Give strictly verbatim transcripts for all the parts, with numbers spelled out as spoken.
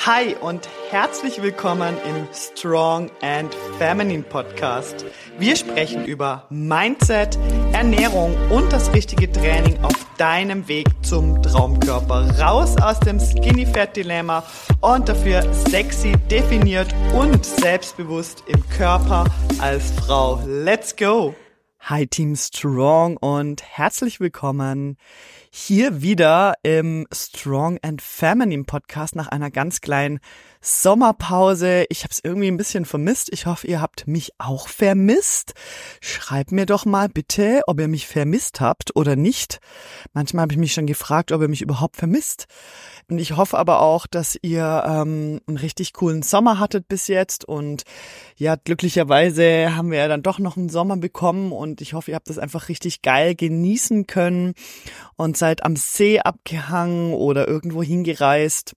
Hi und herzlich willkommen im Strong and Feminine Podcast. Wir sprechen über Mindset, Ernährung und das richtige Training auf deinem Weg zum Traumkörper. Raus aus dem Skinny Fat Dilemma und dafür sexy, definiert und selbstbewusst im Körper als Frau. Let's go! Hi Team Strong und herzlich willkommen hier wieder im Strong and Feminine Podcast nach einer ganz kleinen Sommerpause. Ich habe es irgendwie ein bisschen vermisst. Ich hoffe, ihr habt mich auch vermisst. Schreibt mir doch mal bitte, ob ihr mich vermisst habt oder nicht. Manchmal habe ich mich schon gefragt, ob ihr mich überhaupt vermisst. Und ich hoffe aber auch, dass ihr ähm, einen richtig coolen Sommer hattet bis jetzt. Und ja, glücklicherweise haben wir ja dann doch noch einen Sommer bekommen. Und ich hoffe, ihr habt das einfach richtig geil genießen können und seid am See abgehangen oder irgendwo hingereist.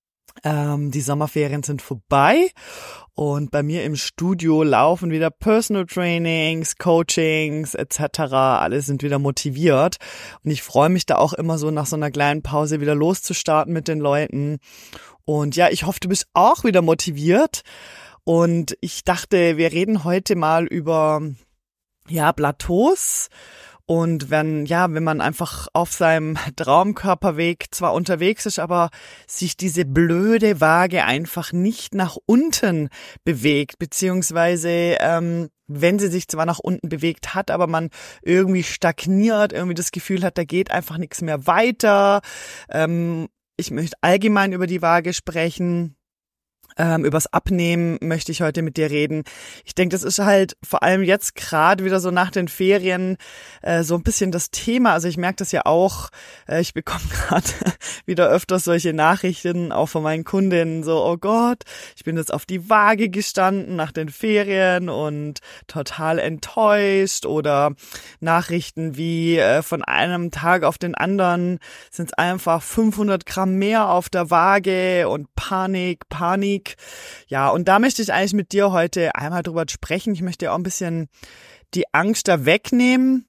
Ähm, die Sommerferien sind vorbei und bei mir im Studio laufen wieder Personal Trainings, Coachings et cetera. Alle sind wieder motiviert und ich freue mich da auch immer so nach so einer kleinen Pause wieder loszustarten mit den Leuten. Und ja, ich hoffe, du bist auch wieder motiviert und ich dachte, wir reden heute mal über ja Plateaus. Und wenn, ja, wenn man einfach auf seinem Traumkörperweg zwar unterwegs ist, aber sich diese blöde Waage einfach nicht nach unten bewegt, beziehungsweise ähm, wenn sie sich zwar nach unten bewegt hat, aber man irgendwie stagniert, irgendwie das Gefühl hat, da geht einfach nichts mehr weiter. Ähm, ich möchte allgemein über die Waage sprechen. Ähm, übers Abnehmen möchte ich heute mit dir reden. Ich denke, das ist halt vor allem jetzt gerade wieder so nach den Ferien äh, so ein bisschen das Thema. Also ich merke das ja auch, äh, ich bekomme gerade wieder öfters solche Nachrichten, auch von meinen Kundinnen, so, oh Gott, ich bin jetzt auf die Waage gestanden nach den Ferien und total enttäuscht, oder Nachrichten wie äh, von einem Tag auf den anderen sind es einfach fünfhundert Gramm mehr auf der Waage und Panik, Panik. Ja, und da möchte ich eigentlich mit dir heute einmal drüber sprechen. Ich möchte dir auch ein bisschen die Angst da wegnehmen,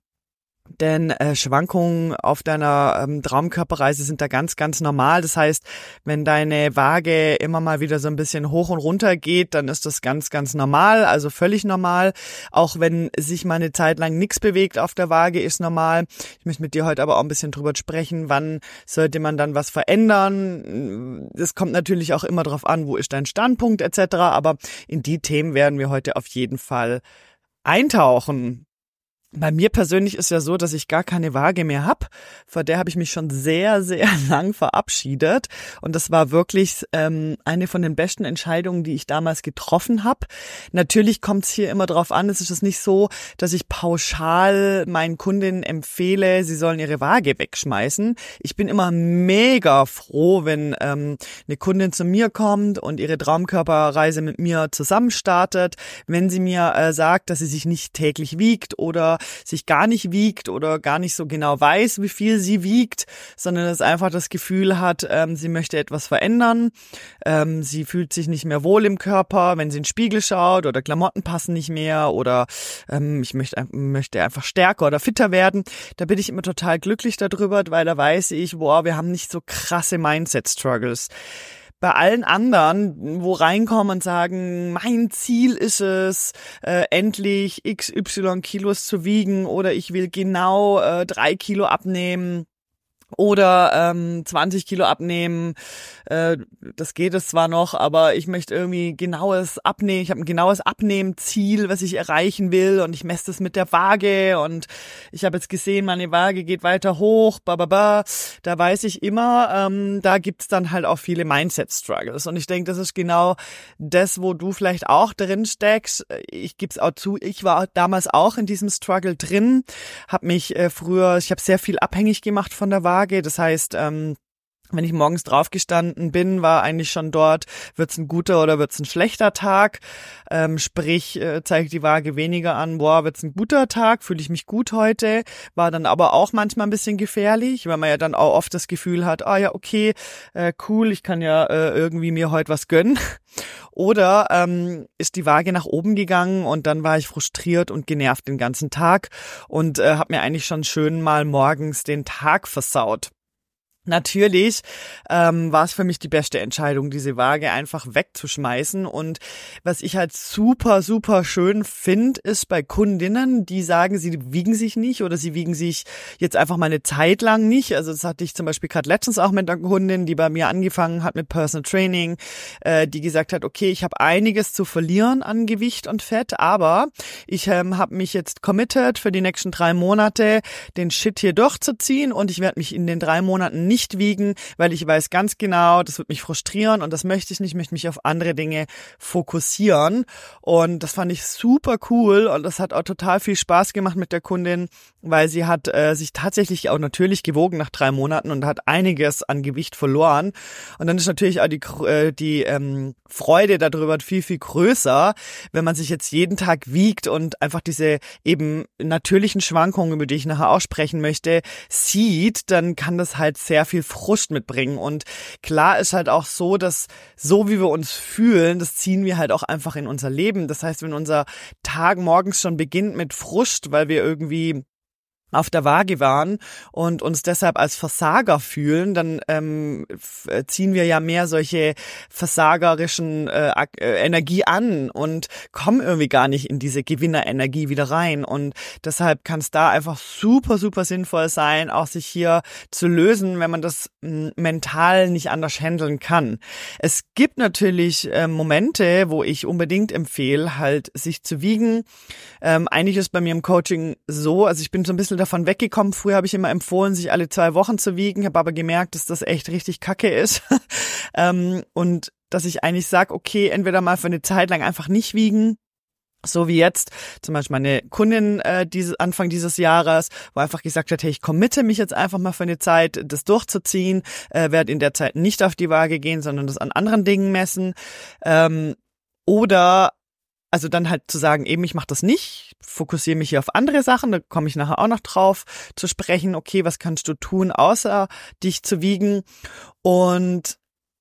denn äh, Schwankungen auf deiner ähm, Traumkörperreise sind da ganz, ganz normal. Das heißt, wenn deine Waage immer mal wieder so ein bisschen hoch und runter geht, dann ist das ganz, ganz normal, also völlig normal. Auch wenn sich mal eine Zeit lang nichts bewegt auf der Waage, ist normal. Ich möchte mit dir heute aber auch ein bisschen drüber sprechen, wann sollte man dann was verändern. Das kommt natürlich auch immer drauf an, wo ist dein Standpunkt et cetera. Aber in die Themen werden wir heute auf jeden Fall eintauchen. Bei mir persönlich ist ja so, dass ich gar keine Waage mehr habe. Vor der habe ich mich schon sehr, sehr lang verabschiedet. Und das war wirklich ähm, eine von den besten Entscheidungen, die ich damals getroffen habe. Natürlich kommt es hier immer drauf an. Es ist nicht so, dass ich pauschal meinen Kundinnen empfehle, sie sollen ihre Waage wegschmeißen. Ich bin immer mega froh, wenn ähm, eine Kundin zu mir kommt und ihre Traumkörperreise mit mir zusammen startet. Wenn sie mir äh, sagt, dass sie sich nicht täglich wiegt oder sich gar nicht wiegt oder gar nicht so genau weiß, wie viel sie wiegt, sondern es einfach das Gefühl hat, ähm, sie möchte etwas verändern, ähm, sie fühlt sich nicht mehr wohl im Körper, wenn sie in den Spiegel schaut, oder Klamotten passen nicht mehr, oder ähm, ich möchte, möchte einfach stärker oder fitter werden. Da bin ich immer total glücklich darüber, weil da weiß ich, boah, wir haben nicht so krasse Mindset-Struggles. Bei allen anderen, wo reinkommen und sagen, mein Ziel ist es, äh, endlich X Y Kilos zu wiegen, oder ich will genau äh, drei Kilo abnehmen oder ähm, zwanzig Kilo abnehmen, äh, das geht es zwar noch, aber ich möchte irgendwie genaues Abnehmen, ich habe ein genaues Abnehmziel, was ich erreichen will, und ich messe das mit der Waage, und ich habe jetzt gesehen, meine Waage geht weiter hoch, bababa. Da weiß ich immer, ähm, da gibt's dann halt auch viele Mindset-Struggles, und ich denke, das ist genau das, wo du vielleicht auch drin steckst. Ich gebe es auch zu, ich war damals auch in diesem Struggle drin, habe mich äh, früher, ich habe sehr viel abhängig gemacht von der Waage. Das heißt, ähm, wenn ich morgens draufgestanden bin, war eigentlich schon dort, wird's ein guter oder wird's ein schlechter Tag. Ähm, sprich, äh, zeigt die Waage weniger an, boah, wird's ein guter Tag, fühle ich mich gut heute. War dann aber auch manchmal ein bisschen gefährlich, weil man ja dann auch oft das Gefühl hat, ah ja, okay, äh, cool, ich kann ja äh, irgendwie mir heute was gönnen. Oder ähm, ist die Waage nach oben gegangen, und dann war ich frustriert und genervt den ganzen Tag und äh, habe mir eigentlich schon schön mal morgens den Tag versaut. Natürlich ähm, war es für mich die beste Entscheidung, diese Waage einfach wegzuschmeißen. Und was ich halt super, super schön finde, ist bei Kundinnen, die sagen, sie wiegen sich nicht oder sie wiegen sich jetzt einfach mal eine Zeit lang nicht. Also das hatte ich zum Beispiel gerade letztens auch mit einer Kundin, die bei mir angefangen hat mit Personal Training, äh, die gesagt hat, okay, ich habe einiges zu verlieren an Gewicht und Fett, aber ich ähm, habe mich jetzt committed für die nächsten drei Monate, den Shit hier durchzuziehen und ich werde mich in den drei Monaten nicht wiegen, weil ich weiß ganz genau, das wird mich frustrieren und das möchte ich nicht, ich möchte mich auf andere Dinge fokussieren und das fand ich super cool und das hat auch total viel Spaß gemacht mit der Kundin, weil sie hat äh, sich tatsächlich auch natürlich gewogen nach drei Monaten und hat einiges an Gewicht verloren und dann ist natürlich auch die, äh, die ähm, Freude darüber viel, viel größer, wenn man sich jetzt jeden Tag wiegt und einfach diese eben natürlichen Schwankungen, über die ich nachher auch sprechen möchte, sieht, dann kann das halt sehr viel Frust mitbringen und klar ist halt auch so, dass so wie wir uns fühlen, das ziehen wir halt auch einfach in unser Leben. Das heißt, wenn unser Tag morgens schon beginnt mit Frust, weil wir irgendwie auf der Waage waren und uns deshalb als Versager fühlen, dann ähm, ziehen wir ja mehr solche versagerischen äh, äh, Energie an und kommen irgendwie gar nicht in diese Gewinnerenergie wieder rein. Und deshalb kann es da einfach super, super sinnvoll sein, auch sich hier zu lösen, wenn man das m, mental nicht anders handeln kann. Es gibt natürlich äh, Momente, wo ich unbedingt empfehle, halt sich zu wiegen. Ähm, eigentlich ist bei mir im Coaching so, also ich bin so ein bisschen davon weggekommen. Früher habe ich immer empfohlen, sich alle zwei Wochen zu wiegen, habe aber gemerkt, dass das echt richtig kacke ist. ähm, und dass ich eigentlich sage, okay, entweder mal für eine Zeit lang einfach nicht wiegen, so wie jetzt zum Beispiel meine Kundin äh, diese, Anfang dieses Jahres, wo einfach gesagt hat, hey, ich committe mich jetzt einfach mal für eine Zeit, das durchzuziehen, äh, werde in der Zeit nicht auf die Waage gehen, sondern das an anderen Dingen messen. Ähm, oder Also dann halt zu sagen, eben ich mache das nicht, fokussiere mich hier auf andere Sachen, da komme ich nachher auch noch drauf zu sprechen, okay, was kannst du tun, außer dich zu wiegen und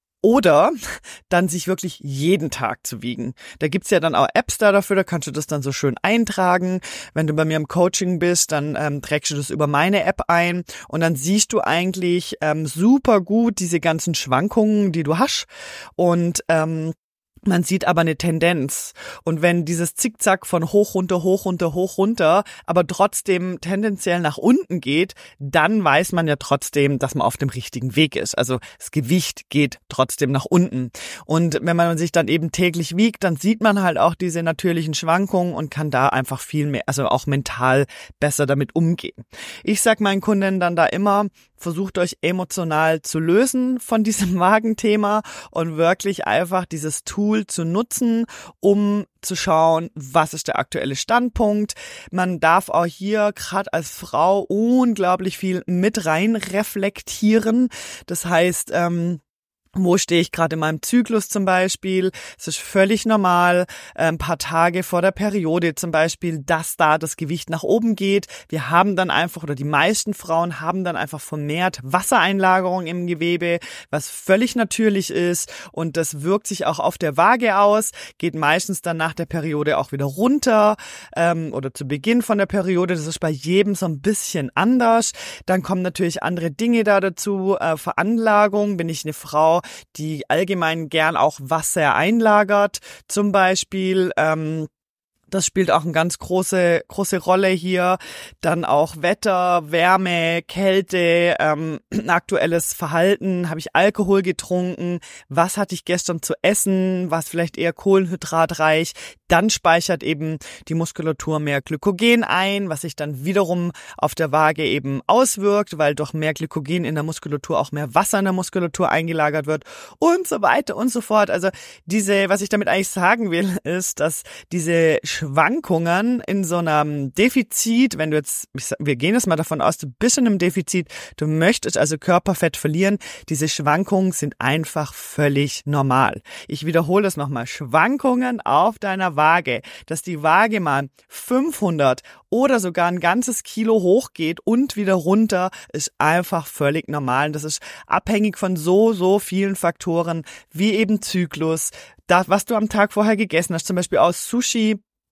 oder dann sich wirklich jeden Tag zu wiegen. Da gibt's ja dann auch Apps da dafür, da kannst du das dann so schön eintragen. Wenn du bei mir im Coaching bist, dann ähm, trägst du das über meine App ein und dann siehst du eigentlich ähm, super gut diese ganzen Schwankungen, die du hast und ähm, man sieht aber eine Tendenz. Und wenn dieses Zickzack von hoch, runter, hoch, runter, hoch, runter, aber trotzdem tendenziell nach unten geht, dann weiß man ja trotzdem, dass man auf dem richtigen Weg ist. Also das Gewicht geht trotzdem nach unten. Und wenn man sich dann eben täglich wiegt, dann sieht man halt auch diese natürlichen Schwankungen und kann da einfach viel mehr, also auch mental besser damit umgehen. Ich sag meinen Kunden dann da immer, versucht euch emotional zu lösen von diesem Magenthema und wirklich einfach dieses Tool zu nutzen, um zu schauen, was ist der aktuelle Standpunkt. Man darf auch hier gerade als Frau unglaublich viel mit rein reflektieren. Das heißt, ähm, wo stehe ich gerade in meinem Zyklus zum Beispiel? Es ist völlig normal, ein paar Tage vor der Periode zum Beispiel, dass da das Gewicht nach oben geht. Wir haben dann einfach, oder die meisten Frauen haben dann einfach vermehrt Wassereinlagerung im Gewebe, was völlig natürlich ist und das wirkt sich auch auf der Waage aus, geht meistens dann nach der Periode auch wieder runter ähm, oder zu Beginn von der Periode. Das ist bei jedem so ein bisschen anders. Dann kommen natürlich andere Dinge da dazu. Äh, Veranlagung, bin ich eine Frau, die allgemein gern auch Wasser einlagert, zum Beispiel. Ähm, Das spielt auch eine ganz große große Rolle hier. Dann auch Wetter, Wärme, Kälte, ähm, aktuelles Verhalten. Habe ich Alkohol getrunken? Was hatte ich gestern zu essen? Was vielleicht eher kohlenhydratreich? Dann speichert eben die Muskulatur mehr Glykogen ein, was sich dann wiederum auf der Waage eben auswirkt, weil durch mehr Glykogen in der Muskulatur auch mehr Wasser in der Muskulatur eingelagert wird und so weiter und so fort. Also diese, was ich damit eigentlich sagen will, ist, dass diese Schwankungen in so einem Defizit, wenn du jetzt, wir gehen jetzt mal davon aus, du bist in einem Defizit, du möchtest also Körperfett verlieren, diese Schwankungen sind einfach völlig normal. Ich wiederhole es nochmal, Schwankungen auf deiner Waage, dass die Waage mal fünfhundert oder sogar ein ganzes Kilo hochgeht und wieder runter, ist einfach völlig normal. Und das ist abhängig von so, so vielen Faktoren, wie eben Zyklus, das, was du am Tag vorher gegessen hast, zum Beispiel aus Sushi,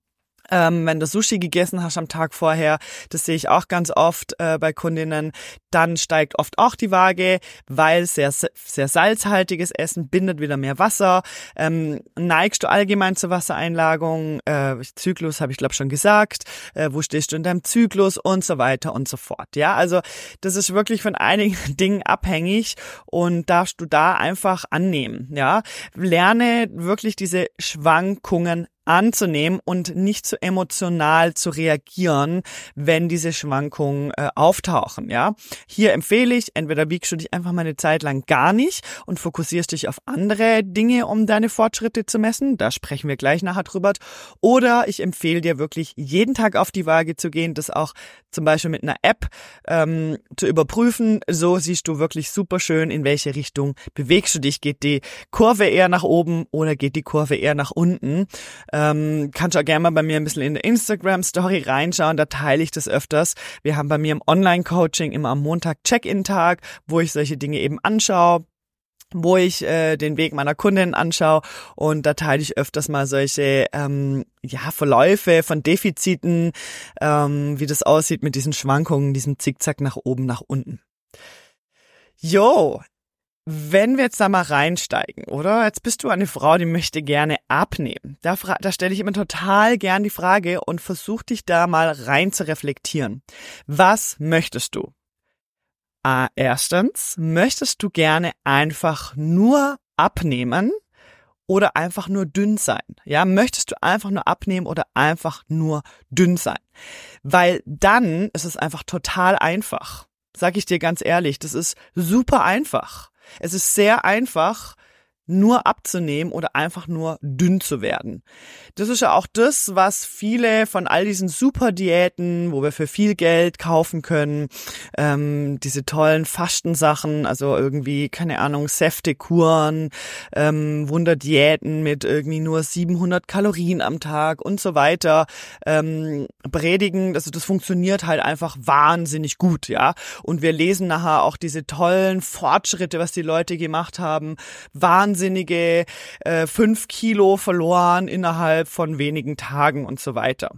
Ähm, wenn du Sushi gegessen hast am Tag vorher, das sehe ich auch ganz oft äh, bei Kundinnen, dann steigt oft auch die Waage, weil sehr sehr salzhaltiges Essen bindet wieder mehr Wasser. Ähm, neigst du allgemein zur Wassereinlagerung? Äh, Zyklus habe ich glaube schon gesagt. Äh, wo stehst du in deinem Zyklus und so weiter und so fort. Ja, also das ist wirklich von einigen Dingen abhängig und darfst du da einfach annehmen. Ja, lerne wirklich diese Schwankungen anzunehmen und nicht zu emotional zu reagieren, wenn diese Schwankungen äh, auftauchen, ja. Hier empfehle ich, entweder wiegst du dich einfach mal eine Zeit lang gar nicht und fokussierst dich auf andere Dinge, um deine Fortschritte zu messen, da sprechen wir gleich nachher drüber, oder ich empfehle dir wirklich jeden Tag auf die Waage zu gehen, das auch zum Beispiel mit einer App ähm, zu überprüfen, so siehst du wirklich super schön, in welche Richtung bewegst du dich, geht die Kurve eher nach oben oder geht die Kurve eher nach unten. Ähm, kannst auch gerne mal bei mir ein bisschen in der Instagram-Story reinschauen, da teile ich das öfters. Wir haben bei mir im Online-Coaching immer am Montag Check-in-Tag, wo ich solche Dinge eben anschaue, wo ich äh, den Weg meiner Kundin anschaue und da teile ich öfters mal solche ähm, ja Verläufe von Defiziten, ähm, wie das aussieht mit diesen Schwankungen, diesem Zickzack nach oben, nach unten. Jo, wenn wir jetzt da mal reinsteigen, oder? Jetzt bist du eine Frau, die möchte gerne abnehmen. Da, fra- da stelle ich immer total gern die Frage und versuch dich da mal rein zu reflektieren. Was möchtest du? Ah, erstens, möchtest du gerne einfach nur abnehmen oder einfach nur dünn sein? Ja, möchtest du einfach nur abnehmen oder einfach nur dünn sein? Weil dann ist es einfach total einfach. Sag ich dir ganz ehrlich, das ist super einfach. Es ist sehr einfach, nur abzunehmen oder einfach nur dünn zu werden. Das ist ja auch das, was viele von all diesen Superdiäten, wo wir für viel Geld kaufen können, ähm, diese tollen Fastensachen, also irgendwie, keine Ahnung, Säftekuren, ähm, Wunderdiäten mit irgendwie nur siebenhundert Kalorien am Tag und so weiter, ähm, predigen. Also das funktioniert halt einfach wahnsinnig gut, ja. Und wir lesen nachher auch diese tollen Fortschritte, was die Leute gemacht haben, wahnsinnige äh, fünf Kilo verloren innerhalb von wenigen Tagen und so weiter.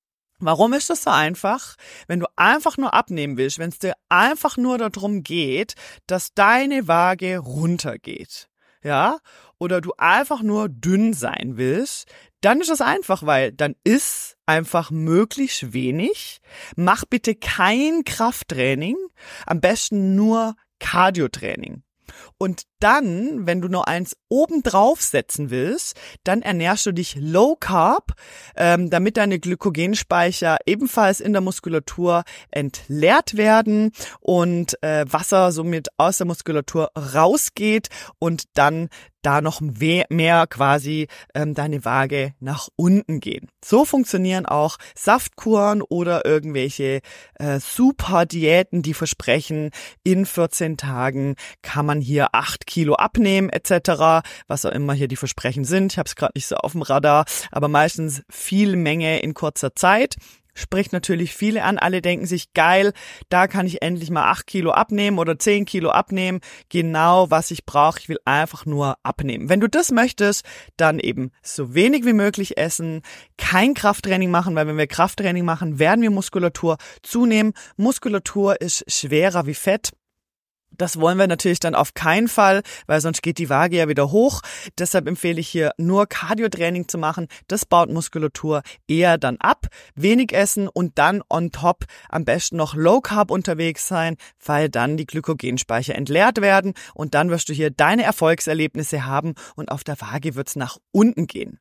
Warum ist das so einfach? Wenn du einfach nur abnehmen willst, wenn es dir einfach nur darum geht, dass deine Waage runtergeht, ja, oder du einfach nur dünn sein willst, dann ist das einfach, weil dann isst einfach möglichst wenig. Mach bitte kein Krafttraining, am besten nur Cardio-Training. Und dann, wenn du noch eins oben drauf setzen willst, dann ernährst du dich Low Carb, ähm, damit deine Glykogenspeicher ebenfalls in der Muskulatur entleert werden und äh, Wasser somit aus der Muskulatur rausgeht und dann da noch mehr quasi ähm, deine Waage nach unten gehen. So funktionieren auch Saftkuren oder irgendwelche äh, Super-Diäten, die versprechen, in vierzehn Tagen kann man hier acht Kilo abnehmen et cetera, was auch immer hier die Versprechen sind. Ich habe es gerade nicht so auf dem Radar, aber meistens viel Menge in kurzer Zeit. Spricht natürlich viele an, alle denken sich, geil, da kann ich endlich mal acht Kilo abnehmen oder zehn Kilo abnehmen, genau was ich brauche, ich will einfach nur abnehmen. Wenn du das möchtest, dann eben so wenig wie möglich essen, kein Krafttraining machen, weil wenn wir Krafttraining machen, werden wir Muskulatur zunehmen. Muskulatur ist schwerer wie Fett. Das wollen wir natürlich dann auf keinen Fall, weil sonst geht die Waage ja wieder hoch. Deshalb empfehle ich hier nur Cardio-Training zu machen. Das baut Muskulatur eher dann ab. Wenig essen und dann on top am besten noch Low Carb unterwegs sein, weil dann die Glykogenspeicher entleert werden und dann wirst du hier deine Erfolgserlebnisse haben und auf der Waage wird's nach unten gehen.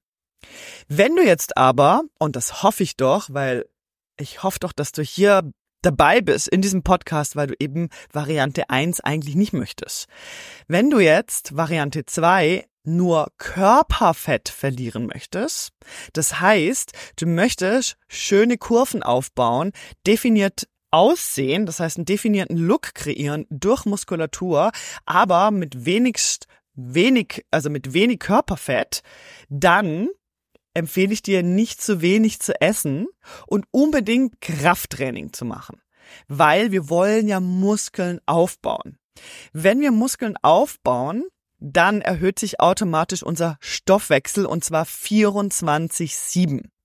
Wenn du jetzt aber, und das hoffe ich doch, weil ich hoffe doch, dass du hier dabei bist in diesem Podcast, weil du eben Variante eins eigentlich nicht möchtest. Wenn du jetzt Variante zwei nur Körperfett verlieren möchtest, das heißt, du möchtest schöne Kurven aufbauen, definiert aussehen, das heißt einen definierten Look kreieren durch Muskulatur, aber mit wenigst wenig, also mit wenig Körperfett, dann empfehle ich dir, nicht zu wenig zu essen und unbedingt Krafttraining zu machen, weil wir wollen ja Muskeln aufbauen. Wenn wir Muskeln aufbauen, dann erhöht sich automatisch unser Stoffwechsel und zwar vierundzwanzig sieben.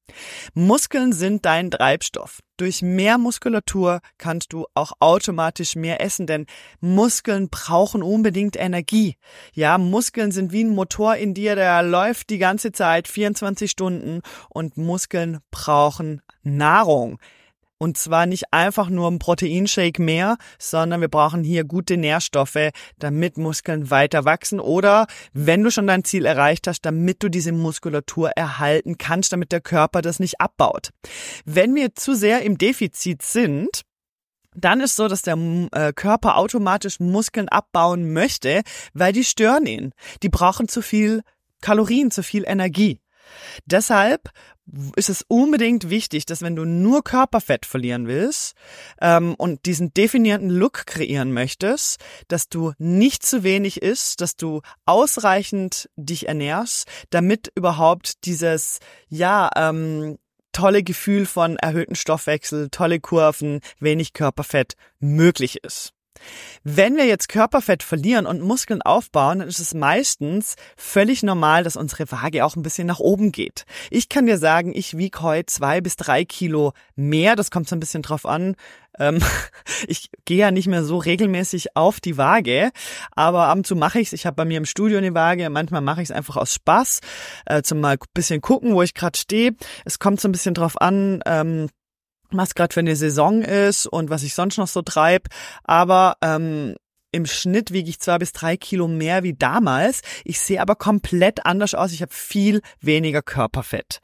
Muskeln sind dein Treibstoff. Durch mehr Muskulatur kannst du auch automatisch mehr essen, denn Muskeln brauchen unbedingt Energie. Ja, Muskeln sind wie ein Motor in dir, der läuft die ganze Zeit, vierundzwanzig Stunden, und Muskeln brauchen Nahrung. Und zwar nicht einfach nur ein Proteinshake mehr, sondern wir brauchen hier gute Nährstoffe, damit Muskeln weiter wachsen oder, wenn du schon dein Ziel erreicht hast, damit du diese Muskulatur erhalten kannst, damit der Körper das nicht abbaut. Wenn wir zu sehr im Defizit sind, dann ist so, dass der äh, Körper automatisch Muskeln abbauen möchte, weil die stören ihn. Die brauchen zu viel Kalorien, zu viel Energie. Deshalb ist es unbedingt wichtig, dass wenn du nur Körperfett verlieren willst ähm, und diesen definierten Look kreieren möchtest, dass du nicht zu wenig isst, dass du ausreichend dich ernährst, damit überhaupt dieses, ja, ähm, tolle Gefühl von erhöhten Stoffwechsel, tolle Kurven, wenig Körperfett möglich ist. Wenn wir jetzt Körperfett verlieren und Muskeln aufbauen, dann ist es meistens völlig normal, dass unsere Waage auch ein bisschen nach oben geht. Ich kann dir sagen, ich wiege heute zwei bis drei Kilo mehr. Das kommt so ein bisschen drauf an. Ähm, ich gehe ja nicht mehr so regelmäßig auf die Waage, aber ab und zu mache ich es. Ich habe bei mir im Studio eine Waage. Manchmal mache ich es einfach aus Spaß, äh, zum mal ein bisschen gucken, wo ich gerade stehe. Es kommt so ein bisschen drauf an, ähm, was gerade für eine Saison ist und was ich sonst noch so treibe. Aber ähm, im Schnitt wiege ich zwei bis drei Kilo mehr wie damals. Ich sehe aber komplett anders aus. Ich habe viel weniger Körperfett.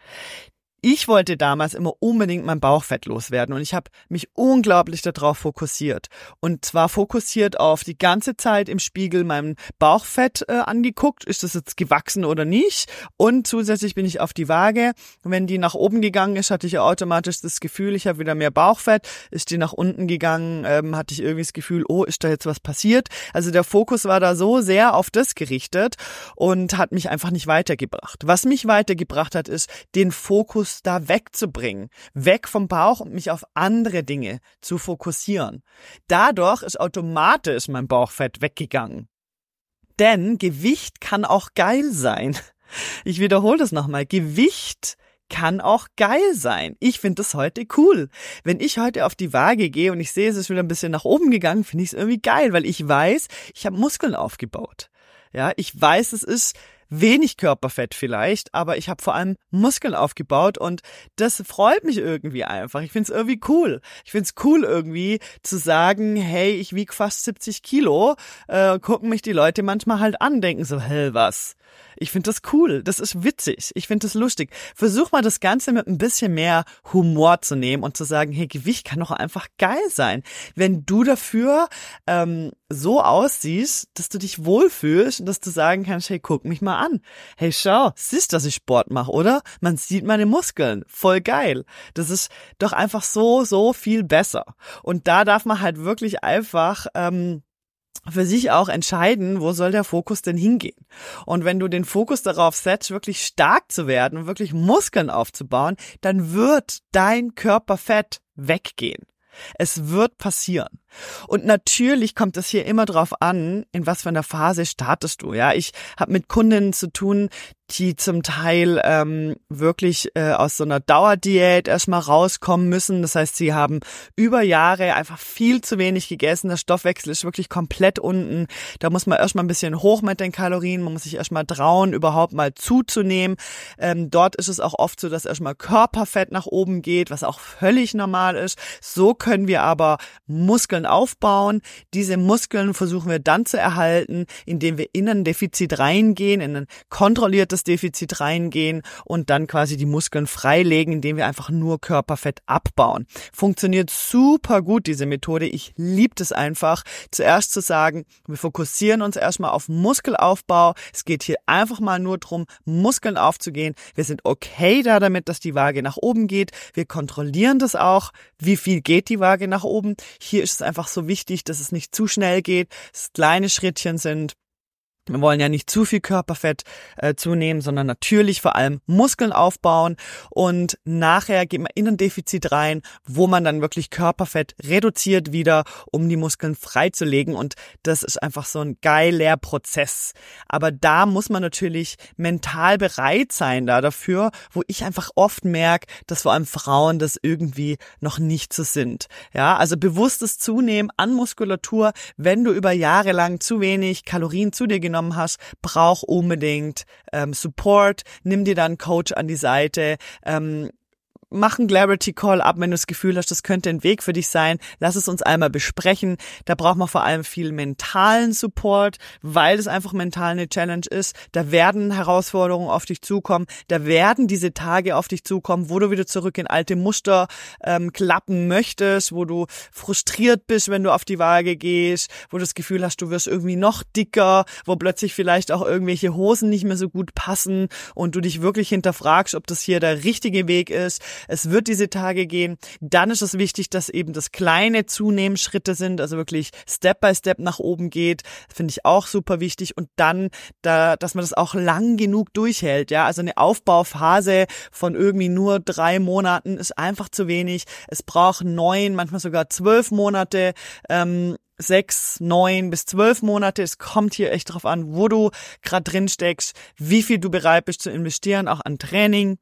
Ich wollte damals immer unbedingt mein Bauchfett loswerden und ich habe mich unglaublich darauf fokussiert. Und zwar fokussiert auf die ganze Zeit im Spiegel mein Bauchfett äh, angeguckt, ist das jetzt gewachsen oder nicht. Und zusätzlich bin ich auf die Waage. Wenn die nach oben gegangen ist, hatte ich ja automatisch das Gefühl, ich habe wieder mehr Bauchfett. Ist die nach unten gegangen, ähm, hatte ich irgendwie das Gefühl, oh, ist da jetzt was passiert? Also der Fokus war da so sehr auf das gerichtet und hat mich einfach nicht weitergebracht. Was mich weitergebracht hat, ist den Fokus da wegzubringen, weg vom Bauch und mich auf andere Dinge zu fokussieren. Dadurch ist automatisch mein Bauchfett weggegangen. Denn Gewicht kann auch geil sein. Ich wiederhole das nochmal. Gewicht kann auch geil sein. Ich finde das heute cool. Wenn ich heute auf die Waage gehe und ich sehe, es ist wieder ein bisschen nach oben gegangen, finde ich es irgendwie geil, weil ich weiß, ich habe Muskeln aufgebaut. Ja, ich weiß, es ist wenig Körperfett vielleicht, aber ich habe vor allem Muskeln aufgebaut und das freut mich irgendwie einfach. Ich finde es irgendwie cool. Ich finde es cool irgendwie zu sagen, hey, ich wiege fast siebzig Kilo, äh, gucken mich die Leute manchmal halt an, denken so, hä, was? Ich finde das cool, das ist witzig, ich finde das lustig. Versuch mal das Ganze mit ein bisschen mehr Humor zu nehmen und zu sagen, hey, Gewicht kann doch einfach geil sein. Wenn du dafür ähm, so aussiehst, dass du dich wohlfühlst und dass du sagen kannst, hey, guck mich mal an. Hey, schau, siehst, dass ich Sport mache, oder? Man sieht meine Muskeln, voll geil. Das ist doch einfach so, so viel besser. Und da darf man halt wirklich einfach ähm, für sich auch entscheiden, wo soll der Fokus denn hingehen. Und wenn du den Fokus darauf setzt, wirklich stark zu werden und wirklich Muskeln aufzubauen, dann wird dein Körperfett weggehen. Es wird passieren. Und natürlich kommt es hier immer drauf an, in was für einer Phase startest du. Ja, ich habe mit Kundinnen zu tun, die zum Teil ähm, wirklich äh, aus so einer Dauerdiät erstmal rauskommen müssen. Das heißt, sie haben über Jahre einfach viel zu wenig gegessen. Der Stoffwechsel ist wirklich komplett unten. Da muss man erstmal ein bisschen hoch mit den Kalorien. Man muss sich erstmal trauen, überhaupt mal zuzunehmen. Ähm, dort ist es auch oft so, dass erstmal Körperfett nach oben geht, was auch völlig normal ist. So können wir aber Muskeln aufbauen. Diese Muskeln versuchen wir dann zu erhalten, indem wir in ein Defizit reingehen, in ein kontrolliertes Defizit reingehen und dann quasi die Muskeln freilegen, indem wir einfach nur Körperfett abbauen. Funktioniert super gut, diese Methode. Ich liebe es einfach, zuerst zu sagen, wir fokussieren uns erstmal auf Muskelaufbau. Es geht hier einfach mal nur darum, Muskeln aufzugehen. Wir sind okay da damit, dass die Waage nach oben geht. Wir kontrollieren das auch. Wie viel geht die Waage nach oben? Hier ist es einfach so wichtig, dass es nicht zu schnell geht, dass es kleine Schrittchen sind. Wir wollen ja nicht zu viel Körperfett äh, zunehmen, sondern natürlich vor allem Muskeln aufbauen und nachher geht man in ein Defizit rein, wo man dann wirklich Körperfett reduziert wieder, um die Muskeln freizulegen und das ist einfach so ein geiler Prozess. Aber da muss man natürlich mental bereit sein da dafür, wo ich einfach oft merke, dass vor allem Frauen das irgendwie noch nicht so sind. Ja, also bewusstes Zunehmen an Muskulatur, wenn du über Jahre lang zu wenig Kalorien zu dir genommen hast, brauch unbedingt ähm, Support, nimm dir dann einen Coach an die Seite, ähm, mach einen Clarity Call ab, wenn du das Gefühl hast, das könnte ein Weg für dich sein. Lass es uns einmal besprechen. Da braucht man vor allem viel mentalen Support, weil es einfach mental eine Challenge ist. Da werden Herausforderungen auf dich zukommen. Da werden diese Tage auf dich zukommen, wo du wieder zurück in alte Muster ähm, klappen möchtest, wo du frustriert bist, wenn du auf die Waage gehst, wo du das Gefühl hast, du wirst irgendwie noch dicker, wo plötzlich vielleicht auch irgendwelche Hosen nicht mehr so gut passen und du dich wirklich hinterfragst, ob das hier der richtige Weg ist. Es wird diese Tage gehen. Dann ist es wichtig, dass eben das kleine Zunehmensschritte sind, also wirklich Step by Step nach oben geht. Das finde ich auch super wichtig. Und dann, da, dass man das auch lang genug durchhält. Ja, also eine Aufbauphase von irgendwie nur drei Monaten ist einfach zu wenig. Es braucht neun, manchmal sogar zwölf Monate. Ähm, sechs, neun bis zwölf Monate. Es kommt hier echt drauf an, wo du gerade drin steckst, wie viel du bereit bist zu investieren, auch an Training.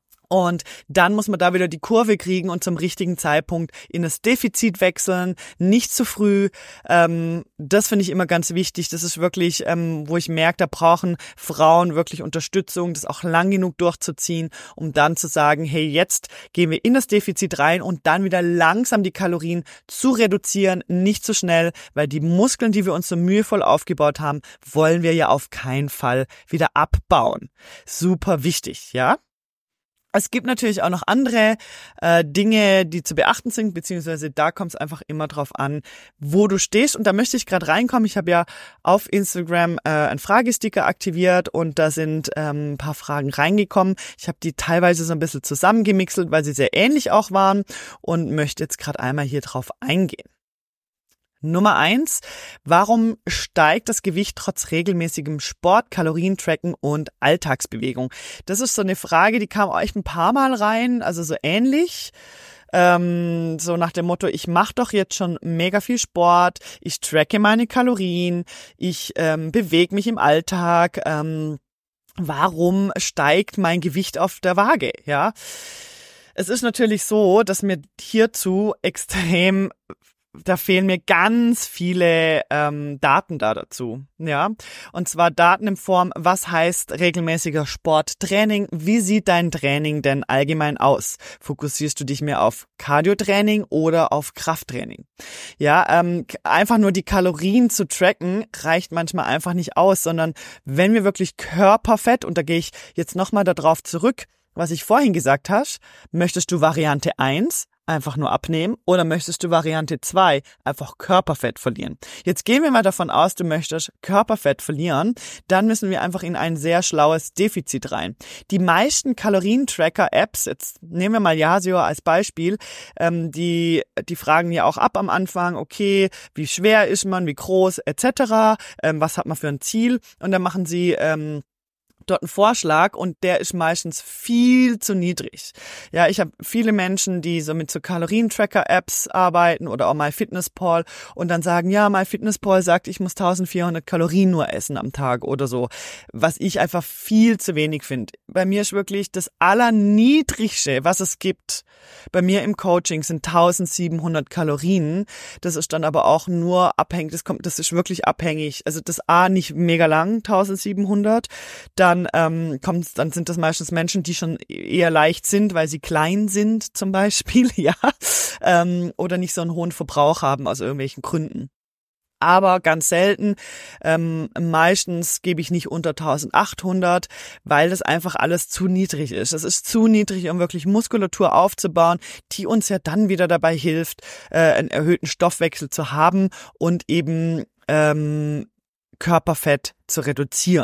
Und dann muss man da wieder die Kurve kriegen und zum richtigen Zeitpunkt in das Defizit wechseln, nicht zu früh. Ähm, das finde ich immer ganz wichtig. Das ist wirklich, ähm, wo ich merke, da brauchen Frauen wirklich Unterstützung, das auch lang genug durchzuziehen, um dann zu sagen, hey, jetzt gehen wir in das Defizit rein und dann wieder langsam die Kalorien zu reduzieren, nicht zu schnell, weil die Muskeln, die wir uns so mühevoll aufgebaut haben, wollen wir ja auf keinen Fall wieder abbauen. Super wichtig, ja? Es gibt natürlich auch noch andere äh, Dinge, die zu beachten sind, beziehungsweise da kommt es einfach immer drauf an, wo du stehst. Und da möchte ich gerade reinkommen. Ich habe ja auf Instagram äh, einen Fragesticker aktiviert und da sind ähm, ein paar Fragen reingekommen. Ich habe die teilweise so ein bisschen zusammengemixelt, weil sie sehr ähnlich auch waren und möchte jetzt gerade einmal hier drauf eingehen. Nummer eins, warum steigt das Gewicht trotz regelmäßigem Sport, Kalorientracken und Alltagsbewegung? Das ist so eine Frage, die kam auch echt ein paar Mal rein, also so ähnlich. Ähm, so nach dem Motto, ich mache doch jetzt schon mega viel Sport, ich tracke meine Kalorien, ich ähm, bewege mich im Alltag, ähm, warum steigt mein Gewicht auf der Waage? Ja, es ist natürlich so, dass mir hierzu extrem Da fehlen mir ganz viele ähm, Daten da dazu, ja. Und zwar Daten in Form, was heißt regelmäßiger Sporttraining? Wie sieht dein Training denn allgemein aus? Fokussierst du dich mehr auf Cardio-Training oder auf Krafttraining? Ja, ähm, einfach nur die Kalorien zu tracken reicht manchmal einfach nicht aus, sondern wenn wir wirklich Körperfett, und da gehe ich jetzt nochmal darauf zurück, was ich vorhin gesagt habe, möchtest du Variante eins einfach nur abnehmen oder möchtest du Variante zwei einfach Körperfett verlieren? Jetzt gehen wir mal davon aus, du möchtest Körperfett verlieren, dann müssen wir einfach in ein sehr schlaues Defizit rein. Die meisten Kalorientracker-Apps, jetzt nehmen wir mal Yasio als Beispiel, ähm, die die fragen ja auch ab am Anfang, okay, wie schwer ist man, wie groß et cetera, ähm, was hat man für ein Ziel und dann machen sie ähm, dort einen Vorschlag und der ist meistens viel zu niedrig. Ja, ich habe viele Menschen, die so mit so Kalorientracker-Apps arbeiten oder auch MyFitnessPal und dann sagen, ja, MyFitnessPal sagt, ich muss eintausendvierhundert Kalorien nur essen am Tag oder so, was ich einfach viel zu wenig finde. Bei mir ist wirklich das Allerniedrigste, was es gibt, bei mir im Coaching sind eintausendsiebenhundert Kalorien. Das ist dann aber auch nur abhängig, das kommt, das ist wirklich abhängig. Also das A nicht mega lang, eintausendsiebenhundert, dann Dann, ähm, kommt, dann sind das meistens Menschen, die schon eher leicht sind, weil sie klein sind zum Beispiel, ja, ähm, oder nicht so einen hohen Verbrauch haben aus irgendwelchen Gründen. Aber ganz selten, ähm, meistens gebe ich nicht unter eintausendachthundert, weil das einfach alles zu niedrig ist. Das ist zu niedrig, um wirklich Muskulatur aufzubauen, die uns ja dann wieder dabei hilft, äh, einen erhöhten Stoffwechsel zu haben und eben ähm, Körperfett zu reduzieren.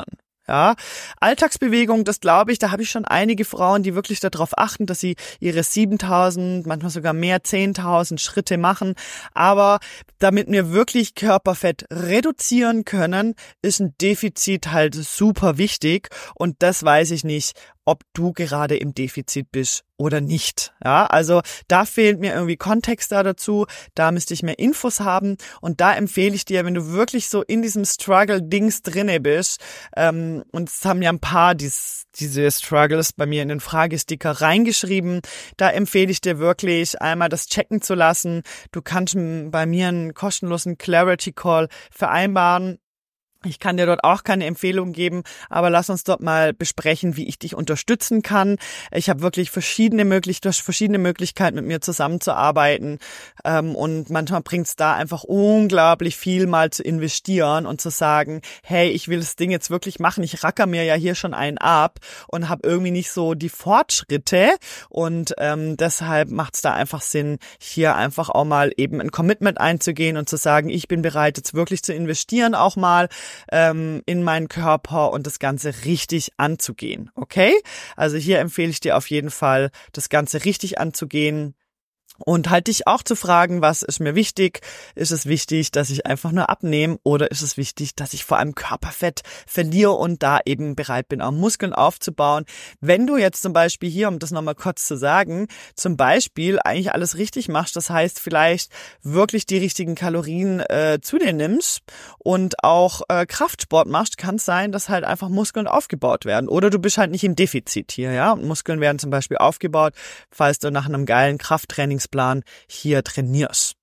Ja, Alltagsbewegung, das glaube ich, da habe ich schon einige Frauen, die wirklich darauf achten, dass sie ihre siebentausend, manchmal sogar mehr, zehntausend Schritte machen. Aber damit wir wirklich Körperfett reduzieren können, ist ein Defizit halt super wichtig. Und das weiß ich nicht, ob du gerade im Defizit bist oder nicht. Ja, also da fehlt mir irgendwie Kontext da dazu, da müsste ich mehr Infos haben und da empfehle ich dir, wenn du wirklich so in diesem Struggle-Dings drinne bist, ähm, und es haben ja ein paar dies, diese Struggles bei mir in den Fragesticker reingeschrieben, da empfehle ich dir wirklich einmal das checken zu lassen. Du kannst bei mir einen kostenlosen Clarity Call vereinbaren. Ich kann dir dort auch keine Empfehlung geben, aber lass uns dort mal besprechen, wie ich dich unterstützen kann. Ich habe wirklich verschiedene Möglichkeiten, verschiedene Möglichkeiten, mit mir zusammenzuarbeiten. Ähm, und manchmal bringt es da einfach unglaublich viel, mal zu investieren und zu sagen, hey, ich will das Ding jetzt wirklich machen. Ich racker mir ja hier schon einen ab und habe irgendwie nicht so die Fortschritte. Und ähm, deshalb macht es da einfach Sinn, hier einfach auch mal eben ein Commitment einzugehen und zu sagen, ich bin bereit, jetzt wirklich zu investieren, auch mal in meinen Körper und das Ganze richtig anzugehen, okay? Also hier empfehle ich dir auf jeden Fall, das Ganze richtig anzugehen. Und halt dich auch zu fragen, was ist mir wichtig? Ist es wichtig, dass ich einfach nur abnehme oder ist es wichtig, dass ich vor allem Körperfett verliere und da eben bereit bin, auch Muskeln aufzubauen? Wenn du jetzt zum Beispiel hier, um das nochmal kurz zu sagen, zum Beispiel eigentlich alles richtig machst, das heißt vielleicht wirklich die richtigen Kalorien äh, zu dir nimmst und auch äh, Kraftsport machst, kann es sein, dass halt einfach Muskeln aufgebaut werden. Oder du bist halt nicht im Defizit hier, ja? Und Muskeln werden zum Beispiel aufgebaut, falls du nach einem geilen Krafttraining Plan hier trainierst.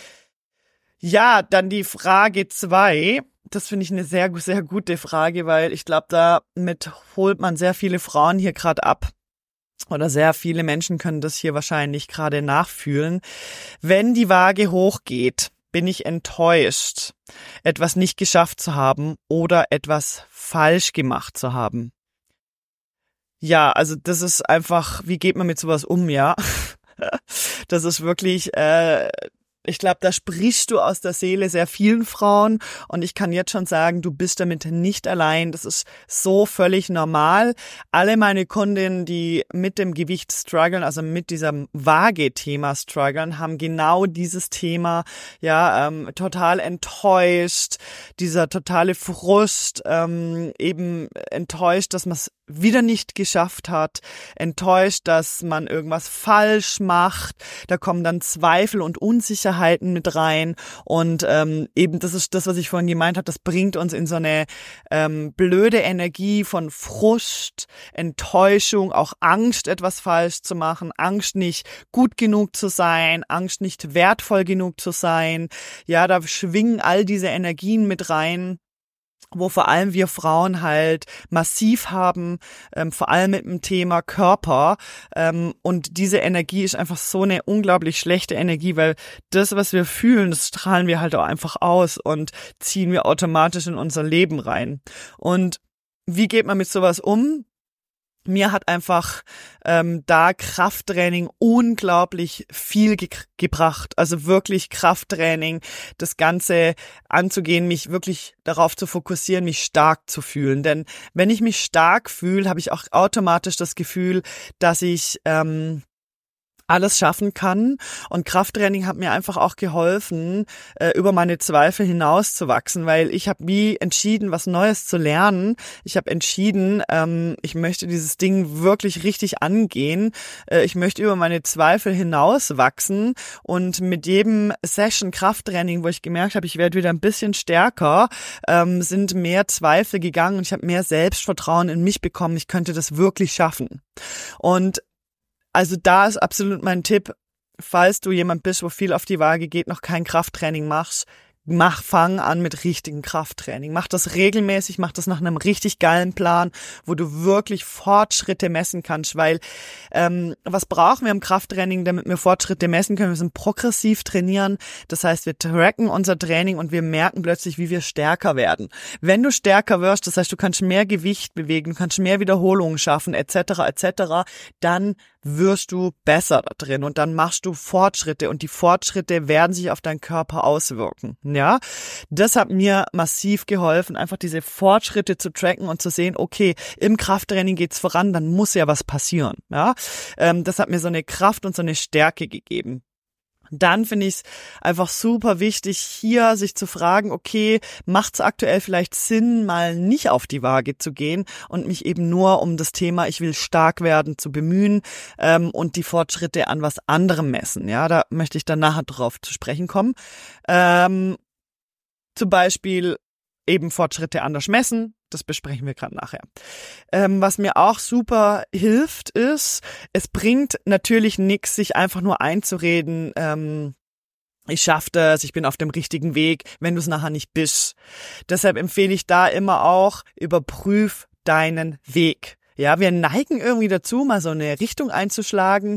Ja, dann die Frage zwei. Das finde ich eine sehr, sehr gute Frage, weil ich glaube, damit holt man sehr viele Frauen hier gerade ab. Oder sehr viele Menschen können das hier wahrscheinlich gerade nachfühlen. Wenn die Waage hochgeht, bin ich enttäuscht, etwas nicht geschafft zu haben oder etwas falsch gemacht zu haben. Ja, also das ist einfach, wie geht man mit sowas um, ja? Das ist wirklich, äh, ich glaube, da sprichst du aus der Seele sehr vielen Frauen und ich kann jetzt schon sagen, du bist damit nicht allein. Das ist so völlig normal. Alle meine Kundinnen, die mit dem Gewicht strugglen, also mit diesem Waage-Thema strugglen, haben genau dieses Thema, ja, ähm, total enttäuscht, dieser totale Frust, ähm, eben enttäuscht, dass man es wieder nicht geschafft hat, enttäuscht, dass man irgendwas falsch macht. Da kommen dann Zweifel und Unsicherheiten mit rein und ähm, eben das ist das, was ich vorhin gemeint habe, das bringt uns in so eine ähm, blöde Energie von Frust, Enttäuschung, auch Angst, etwas falsch zu machen, Angst, nicht gut genug zu sein, Angst, nicht wertvoll genug zu sein. Ja, da schwingen all diese Energien mit rein, wo vor allem wir Frauen halt massiv haben, ähm, vor allem mit dem Thema Körper. Ähm, und diese Energie ist einfach so eine unglaublich schlechte Energie, weil das, was wir fühlen, das strahlen wir halt auch einfach aus und ziehen wir automatisch in unser Leben rein. Und wie geht man mit sowas um? Mir hat einfach ähm, da Krafttraining unglaublich viel ge- gebracht. Also wirklich Krafttraining, das Ganze anzugehen, mich wirklich darauf zu fokussieren, mich stark zu fühlen. Denn wenn ich mich stark fühle, habe ich auch automatisch das Gefühl, dass ich ähm, alles schaffen kann. Und Krafttraining hat mir einfach auch geholfen, äh, über meine Zweifel hinauszuwachsen, weil ich habe wie entschieden, was Neues zu lernen. Ich habe entschieden, ähm, ich möchte dieses Ding wirklich richtig angehen. Äh, ich möchte über meine Zweifel hinauswachsen und mit jedem Session Krafttraining, wo ich gemerkt habe, ich werde wieder ein bisschen stärker, ähm, sind mehr Zweifel gegangen und ich habe mehr Selbstvertrauen in mich bekommen. Ich könnte das wirklich schaffen. Und also da ist absolut mein Tipp, falls du jemand bist, wo viel auf die Waage geht, noch kein Krafttraining machst, mach, fang an mit richtigem Krafttraining. Mach das regelmäßig, mach das nach einem richtig geilen Plan, wo du wirklich Fortschritte messen kannst, weil ähm, was brauchen wir im Krafttraining, damit wir Fortschritte messen können? Wir müssen progressiv trainieren, das heißt, wir tracken unser Training und wir merken plötzlich, wie wir stärker werden. Wenn du stärker wirst, das heißt, du kannst mehr Gewicht bewegen, du kannst mehr Wiederholungen schaffen, et cetera et cetera, dann wirst du besser da drin und dann machst du Fortschritte und die Fortschritte werden sich auf deinen Körper auswirken, ja. Das hat mir massiv geholfen, einfach diese Fortschritte zu tracken und zu sehen, okay, im Krafttraining geht's voran, dann muss ja was passieren, ja. Ähm, das hat mir so eine Kraft und so eine Stärke gegeben. Dann finde ich es einfach super wichtig, hier sich zu fragen, okay, macht es aktuell vielleicht Sinn, mal nicht auf die Waage zu gehen und mich eben nur um das Thema, ich will stark werden, zu bemühen ähm, und die Fortschritte an was anderem messen. Ja, da möchte ich dann nachher drauf zu sprechen kommen. Ähm, zum Beispiel eben Fortschritte anders messen. Das besprechen wir gerade nachher. Ähm, was mir auch super hilft, ist, es bringt natürlich nichts, sich einfach nur einzureden, ähm, ich schaffe das, ich bin auf dem richtigen Weg, wenn du es nachher nicht bist. Deshalb empfehle ich da immer auch, überprüf deinen Weg. Ja, wir neigen irgendwie dazu, mal so eine Richtung einzuschlagen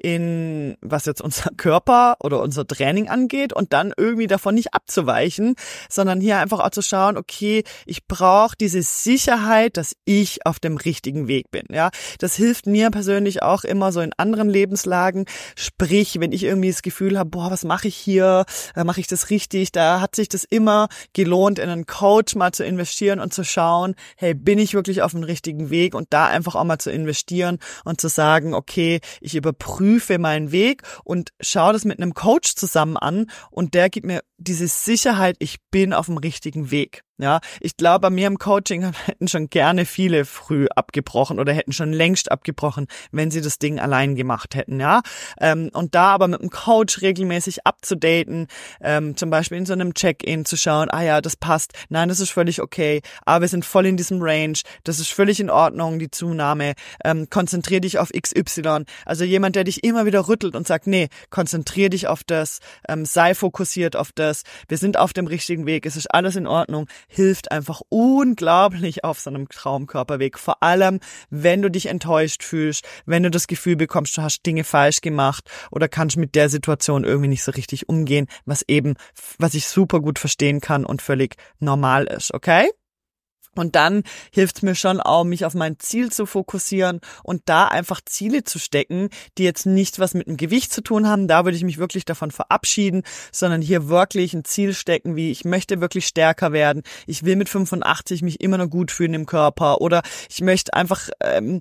in, was jetzt unser Körper oder unser Training angeht und dann irgendwie davon nicht abzuweichen, sondern hier einfach auch zu schauen, okay, ich brauche diese Sicherheit, dass ich auf dem richtigen Weg bin. Ja, das hilft mir persönlich auch immer so in anderen Lebenslagen. Sprich, wenn ich irgendwie das Gefühl habe, boah, was mache ich hier? Mache ich das richtig? Da hat sich das immer gelohnt, in einen Coach mal zu investieren und zu schauen, hey, bin ich wirklich auf dem richtigen Weg? Und da einfach auch mal zu investieren und zu sagen, okay, ich überprüfe meinen Weg und schaue das mit einem Coach zusammen an und der gibt mir diese Sicherheit, ich bin auf dem richtigen Weg. Ja, ich glaube, bei mir im Coaching hätten schon gerne viele früh abgebrochen oder hätten schon längst abgebrochen, wenn sie das Ding allein gemacht hätten, ja. Ähm, und da aber mit dem Coach regelmäßig abzudaten, ähm, zum Beispiel in so einem Check-in zu schauen, ah ja, das passt, nein, das ist völlig okay, aber wir sind voll in diesem Range, das ist völlig in Ordnung, die Zunahme, ähm, konzentrier dich auf X Y. Also jemand, der dich immer wieder rüttelt und sagt, nee, konzentrier dich auf das, ähm, sei fokussiert auf das, wir sind auf dem richtigen Weg, es ist alles in Ordnung, hilft einfach unglaublich auf so einem Traumkörperweg. Vor allem, wenn du dich enttäuscht fühlst, wenn du das Gefühl bekommst, du hast Dinge falsch gemacht oder kannst mit der Situation irgendwie nicht so richtig umgehen, was eben, was ich super gut verstehen kann und völlig normal ist, okay? Und dann hilft es mir schon auch, mich auf mein Ziel zu fokussieren und da einfach Ziele zu stecken, die jetzt nicht was mit dem Gewicht zu tun haben. Da würde ich mich wirklich davon verabschieden, sondern hier wirklich ein Ziel stecken, wie ich möchte wirklich stärker werden. Ich will mit fünfundachtzig mich immer noch gut fühlen im Körper oder ich möchte einfach ähm,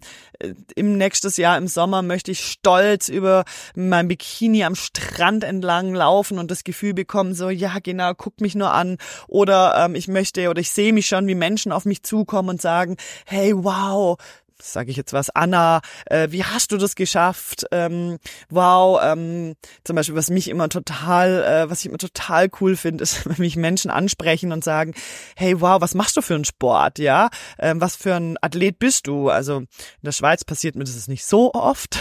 im nächstes Jahr im Sommer möchte ich stolz über mein Bikini am Strand entlang laufen und das Gefühl bekommen, so ja genau, guck mich nur an oder ähm, ich möchte oder ich sehe mich schon, wie Menschen auf mich zukommen und sagen, hey, wow, sage ich jetzt was, Anna, äh, wie hast du das geschafft? Ähm, wow, ähm, zum Beispiel, was mich immer total, äh, was ich immer total cool finde, ist, wenn mich Menschen ansprechen und sagen, hey, wow, was machst du für einen Sport? Ja, ähm, was für ein Athlet bist du? Also in der Schweiz passiert mir das nicht so oft,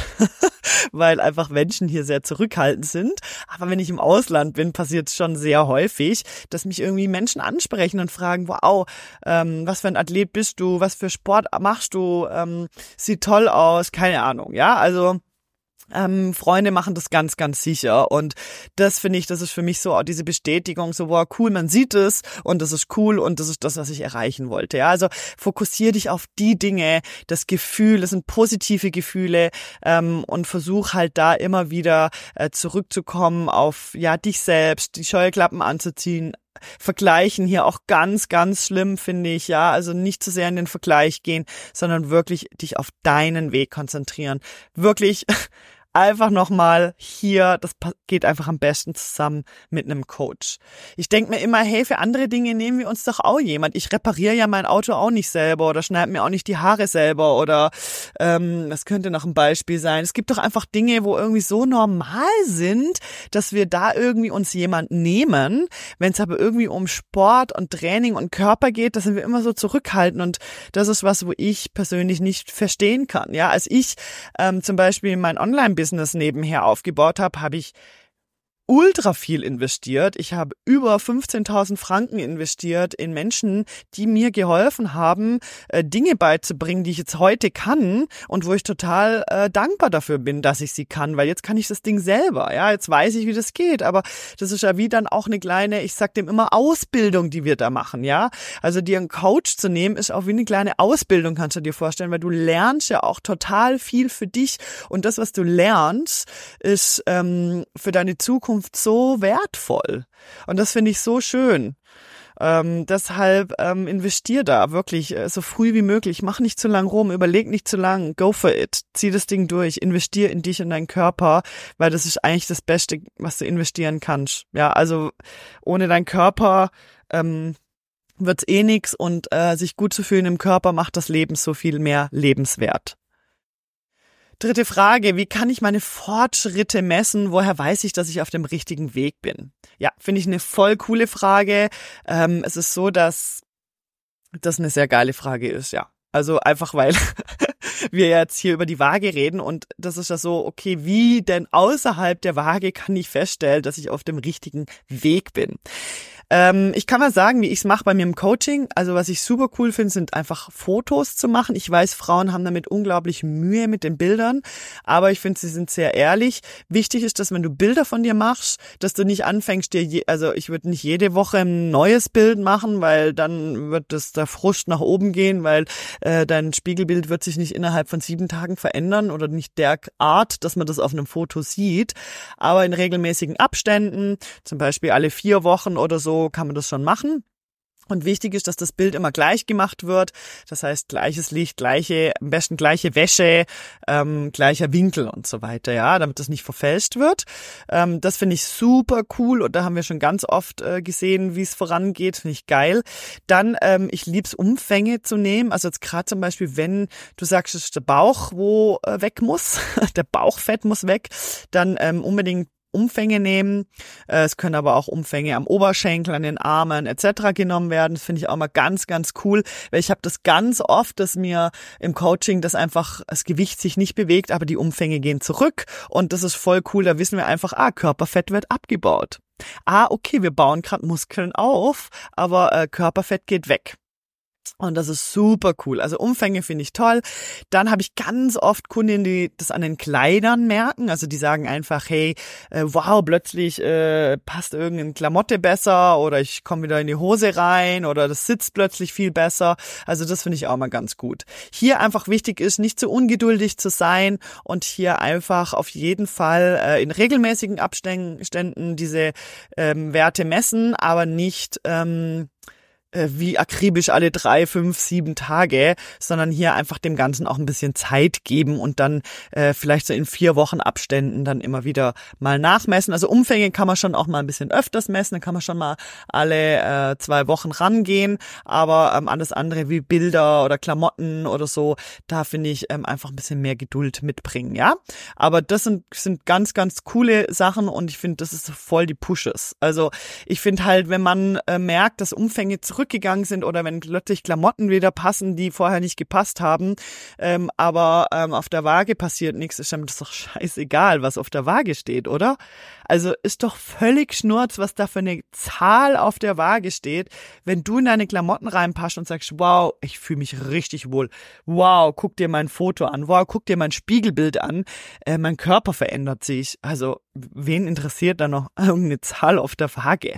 weil einfach Menschen hier sehr zurückhaltend sind. Aber wenn ich im Ausland bin, passiert es schon sehr häufig, dass mich irgendwie Menschen ansprechen und fragen, wow, ähm, was für ein Athlet bist du? Was für Sport machst du? Ähm, sieht toll aus, keine Ahnung, ja, also Ähm, Freunde machen das ganz, ganz sicher und das finde ich, das ist für mich so auch diese Bestätigung, so wow, cool, man sieht es und das ist cool und das ist das, was ich erreichen wollte. Ja, also fokussier dich auf die Dinge, das Gefühl, das sind positive Gefühle ähm, und versuch halt da immer wieder äh, zurückzukommen auf ja dich selbst, die Scheuklappen anzuziehen. Vergleichen hier auch ganz, ganz schlimm, finde ich, ja, also nicht zu sehr in den Vergleich gehen, sondern wirklich dich auf deinen Weg konzentrieren. Wirklich einfach nochmal hier, das geht einfach am besten zusammen mit einem Coach. Ich denke mir immer, hey, für andere Dinge nehmen wir uns doch auch jemand. Ich repariere ja mein Auto auch nicht selber oder schneide mir auch nicht die Haare selber oder ähm, das könnte noch ein Beispiel sein. Es gibt doch einfach Dinge, wo irgendwie so normal sind, dass wir da irgendwie uns jemand nehmen. Wenn es aber irgendwie um Sport und Training und Körper geht, da sind wir immer so zurückhaltend und das ist was, wo ich persönlich nicht verstehen kann. Ja, als ich ähm, zum Beispiel mein Online-Business Business nebenher aufgebaut habe, habe ich ultra viel investiert. Ich habe über fünfzehntausend Franken investiert in Menschen, die mir geholfen haben, äh, Dinge beizubringen, die ich jetzt heute kann und wo ich total äh, dankbar dafür bin, dass ich sie kann, weil jetzt kann ich das Ding selber. Ja, jetzt weiß ich, wie das geht, aber das ist ja wie dann auch eine kleine, ich sag dem immer, Ausbildung, die wir da machen, ja. Also dir einen Coach zu nehmen, ist auch wie eine kleine Ausbildung, kannst du dir vorstellen, weil du lernst ja auch total viel für dich und das, was du lernst, ist ähm, für deine Zukunft so wertvoll. Und das finde ich so schön. Ähm, deshalb ähm, investier da wirklich äh, so früh wie möglich. Mach nicht zu lang rum, überleg nicht zu lang. Go for it. Zieh das Ding durch. Investier in dich und deinen Körper, weil das ist eigentlich das Beste, was du investieren kannst. Ja, also ohne deinen Körper ähm, wird's eh nix und äh, sich gut zu fühlen im Körper macht das Leben so viel mehr lebenswert. Dritte Frage, wie kann ich meine Fortschritte messen? Woher weiß ich, dass ich auf dem richtigen Weg bin? Ja, finde ich eine voll coole Frage. Ähm, es ist so, dass das eine sehr geile Frage ist, ja. Also einfach, weil wir jetzt hier über die Waage reden und das ist ja so, okay, wie denn außerhalb der Waage kann ich feststellen, dass ich auf dem richtigen Weg bin? Ähm, ich kann mal sagen, wie ich es mache bei mir im Coaching. Also was ich super cool finde, sind einfach Fotos zu machen. Ich weiß, Frauen haben damit unglaublich Mühe mit den Bildern, aber ich finde, sie sind sehr ehrlich. Wichtig ist, dass wenn du Bilder von dir machst, dass du nicht anfängst, dir, je, also ich würde nicht jede Woche ein neues Bild machen, weil dann wird das der Frust nach oben gehen, weil äh, dein Spiegelbild wird sich nicht innerhalb von sieben Tagen verändern oder nicht der Art, dass man das auf einem Foto sieht. Aber in regelmäßigen Abständen, zum Beispiel alle vier Wochen oder so, kann man das schon machen. Und wichtig ist, dass das Bild immer gleich gemacht wird. Das heißt, gleiches Licht, gleiche, am besten gleiche Wäsche, ähm, gleicher Winkel und so weiter, ja, damit das nicht verfälscht wird. Ähm, das finde ich super cool und da haben wir schon ganz oft äh, gesehen, wie es vorangeht. Finde ich geil. Dann, ähm, ich lieb's, Umfänge zu nehmen. Also jetzt gerade zum Beispiel, wenn du sagst, es ist der Bauch, wo äh, weg muss, der Bauchfett muss weg, dann ähm, unbedingt Umfänge nehmen. Es können aber auch Umfänge am Oberschenkel, an den Armen et cetera genommen werden. Das finde ich auch mal ganz, ganz cool, weil ich habe das ganz oft, dass mir im Coaching das einfach das Gewicht sich nicht bewegt, aber die Umfänge gehen zurück und das ist voll cool. Da wissen wir einfach, ah, Körperfett wird abgebaut. Ah, okay, wir bauen gerade Muskeln auf, aber äh, Körperfett geht weg. Und das ist super cool. Also Umfänge finde ich toll. Dann habe ich ganz oft Kundinnen, die das an den Kleidern merken. Also die sagen einfach, hey, äh, wow, plötzlich äh, passt irgendeine Klamotte besser oder ich komme wieder in die Hose rein oder das sitzt plötzlich viel besser. Also das finde ich auch mal ganz gut. Hier einfach wichtig ist, nicht zu ungeduldig zu sein und hier einfach auf jeden Fall äh, in regelmäßigen Abständen diese ähm, Werte messen, aber nicht ähm, wie akribisch alle drei, fünf, sieben Tage, sondern hier einfach dem Ganzen auch ein bisschen Zeit geben und dann äh, vielleicht so in vier Wochen Abständen dann immer wieder mal nachmessen. Also Umfänge kann man schon auch mal ein bisschen öfters messen, dann kann man schon mal alle äh, zwei Wochen rangehen, aber ähm, alles andere wie Bilder oder Klamotten oder so, da finde ich ähm, einfach ein bisschen mehr Geduld mitbringen, ja. Aber das sind, sind ganz, ganz coole Sachen und ich finde, das ist voll die Pushes. Also ich finde halt, wenn man äh, merkt, dass Umfänge zurück gegangen sind oder wenn plötzlich Klamotten wieder passen, die vorher nicht gepasst haben, ähm, aber ähm, auf der Waage passiert nichts, ist einem das doch scheißegal, was auf der Waage steht, oder? Also ist doch völlig Schnurz, was da für eine Zahl auf der Waage steht, wenn du in deine Klamotten reinpasst und sagst, wow, ich fühle mich richtig wohl, wow, guck dir mein Foto an, wow, guck dir mein Spiegelbild an, äh, mein Körper verändert sich, also wen interessiert da noch irgendeine Zahl auf der Waage?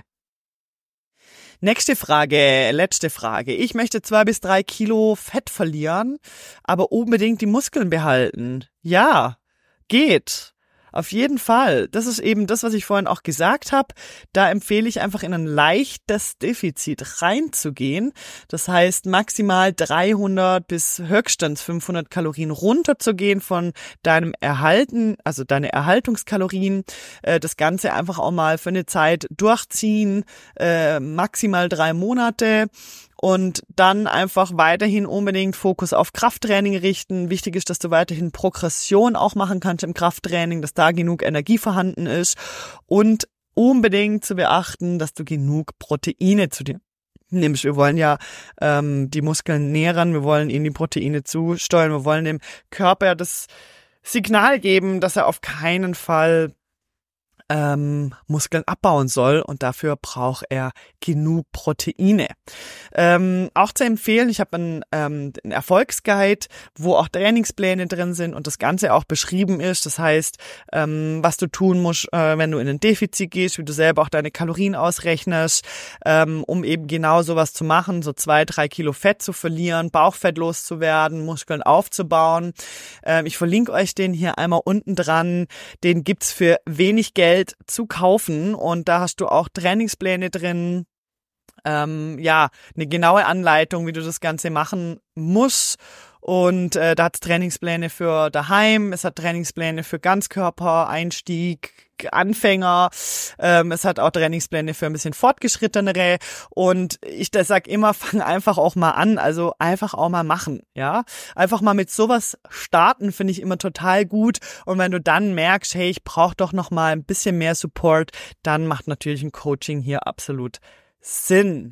Nächste Frage, letzte Frage. Ich möchte zwei bis drei Kilo Fett verlieren, aber unbedingt die Muskeln behalten. Ja, geht. Auf jeden Fall. Das ist eben das, was ich vorhin auch gesagt habe. Da empfehle ich einfach in ein leichtes Defizit reinzugehen. Das heißt, maximal dreihundert bis höchstens fünfhundert Kalorien runterzugehen von deinem Erhalten, also deine Erhaltungskalorien. Das Ganze einfach auch mal für eine Zeit durchziehen, maximal drei Monate. Und dann einfach weiterhin unbedingt Fokus auf Krafttraining richten. Wichtig ist, dass du weiterhin Progression auch machen kannst im Krafttraining, dass da genug Energie vorhanden ist. Und unbedingt zu beachten, dass du genug Proteine zu dir nimmst. Wir wollen ja ähm, die Muskeln nähren, wir wollen ihnen die Proteine zusteuern, wir wollen dem Körper das Signal geben, dass er auf keinen Fall ähm, Muskeln abbauen soll und dafür braucht er genug Proteine. Ähm, auch zu empfehlen, ich habe einen, ähm, einen Erfolgsguide, wo auch Trainingspläne drin sind und das Ganze auch beschrieben ist. Das heißt, ähm, was du tun musst, äh, wenn du in ein Defizit gehst, wie du selber auch deine Kalorien ausrechnest, ähm, um eben genau sowas zu machen, so zwei, drei Kilo Fett zu verlieren, Bauchfett loszuwerden, Muskeln aufzubauen. Ähm, ich verlinke euch den hier einmal unten dran. Den gibt's für wenig Geld zu kaufen und da hast du auch Trainingspläne drin, ähm, ja, eine genaue Anleitung, wie du das Ganze machen musst und äh, da hat es Trainingspläne für daheim, es hat Trainingspläne für Ganzkörper, Einstieg, Anfänger, ähm, es hat auch Trainingspläne für ein bisschen fortgeschrittenere und ich sag immer, fang einfach auch mal an, also einfach auch mal machen, ja, einfach mal mit sowas starten, finde ich immer total gut und wenn du dann merkst, hey, ich brauche doch noch mal ein bisschen mehr Support, dann macht natürlich ein Coaching hier absolut Sinn.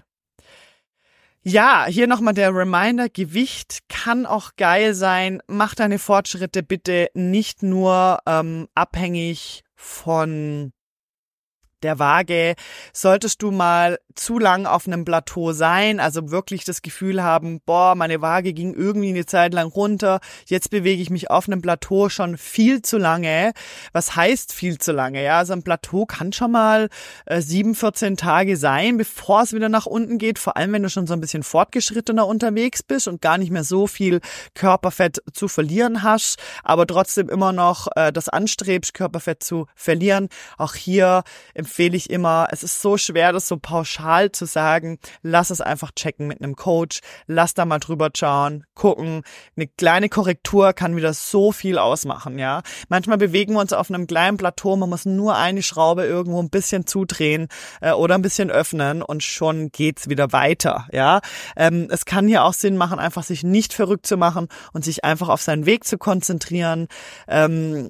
Ja, hier nochmal der Reminder, Gewicht kann auch geil sein. Mach deine Fortschritte bitte nicht nur ähm, abhängig von der Waage. Solltest du mal zu lang auf einem Plateau sein, also wirklich das Gefühl haben, boah, meine Waage ging irgendwie eine Zeit lang runter, jetzt bewege ich mich auf einem Plateau schon viel zu lange. Was heißt viel zu lange? Ja, also ein Plateau kann schon mal äh, sieben, vierzehn Tage sein, bevor es wieder nach unten geht, vor allem wenn du schon so ein bisschen fortgeschrittener unterwegs bist und gar nicht mehr so viel Körperfett zu verlieren hast, aber trotzdem immer noch äh, das anstrebst, Körperfett zu verlieren. Auch hier empfehle ich immer, es ist so schwer, das so pauschal zu sagen, lass es einfach checken mit einem Coach, lass da mal drüber schauen, gucken. Eine kleine Korrektur kann wieder so viel ausmachen, ja. Manchmal bewegen wir uns auf einem kleinen Plateau, man muss nur eine Schraube irgendwo ein bisschen zudrehen äh, oder ein bisschen öffnen und schon geht's wieder weiter, ja. Ähm, es kann hier auch Sinn machen, einfach sich nicht verrückt zu machen und sich einfach auf seinen Weg zu konzentrieren. Ähm,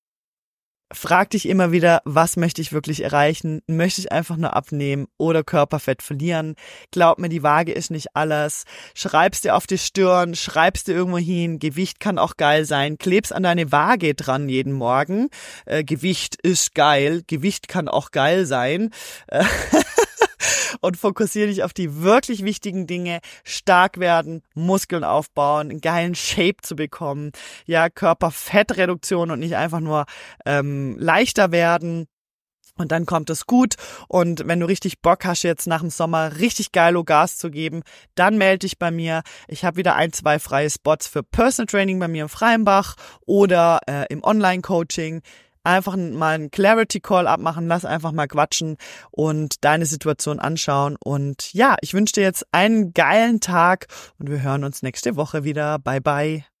Frag dich immer wieder, was möchte ich wirklich erreichen? Möchte ich einfach nur abnehmen oder Körperfett verlieren? Glaub mir, die Waage ist nicht alles. Schreib's dir auf die Stirn, schreib's dir irgendwo hin. Gewicht kann auch geil sein. Kleb's an deine Waage dran jeden Morgen. Äh, Gewicht ist geil. Gewicht kann auch geil sein. Und fokussiere dich auf die wirklich wichtigen Dinge, stark werden, Muskeln aufbauen, einen geilen Shape zu bekommen, ja, Körperfettreduktion und nicht einfach nur ähm, leichter werden. Und dann kommt es gut und wenn du richtig Bock hast, jetzt nach dem Sommer richtig geilo Gas zu geben, dann melde dich bei mir. Ich habe wieder ein, zwei freie Spots für Personal Training bei mir im Freienbach oder äh, im Online-Coaching. Einfach mal einen Clarity-Call abmachen, lass einfach mal quatschen und deine Situation anschauen. Und ja, ich wünsche dir jetzt einen geilen Tag und wir hören uns nächste Woche wieder. Bye, bye.